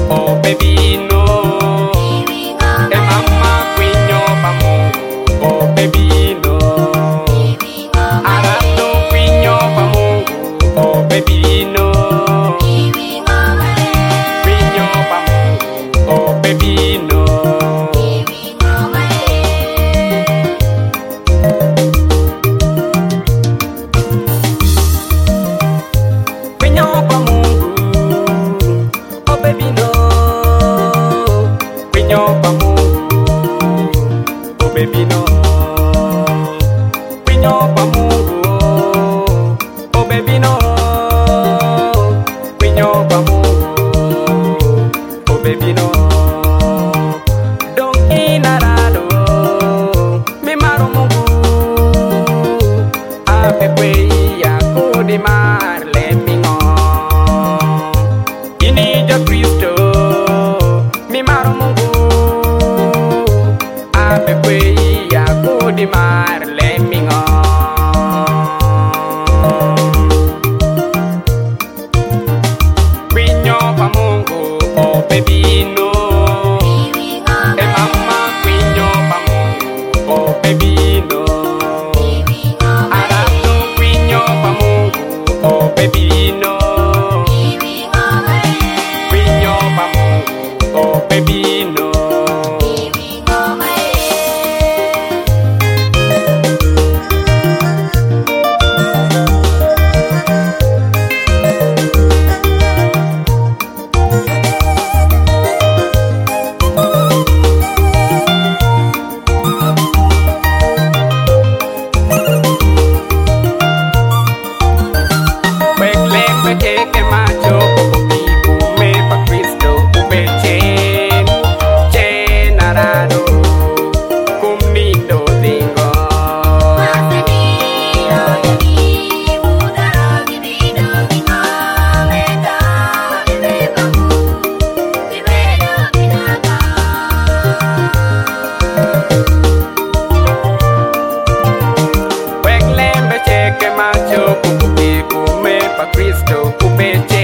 oh baby no. E mama quinyo pa Mungu, oh baby no. Arato quinyo pa Mungu, oh baby no. Quinyo pa Mungu, oh baby no. Baby no, quinyo pa Mungu, oh baby no, quinyo pa Mungu, oh baby no. Dong inarado, mi maro Mungu, ape kwe ya kudi mar le mingo. Ini jo Kristo, mi maro Mungu, ape kwe di mar le mingo. Quinyo pa Mungu, oh baby no. E mama quinyo pa Mungu, oh baby no. Arato quinyo pa Mungu, oh baby no. Quinyo pa Mungu, oh baby no. Que macho popi kume pa Kristo upechen chen arado kumnindo dingo que macho popi kume pa Kristo upechen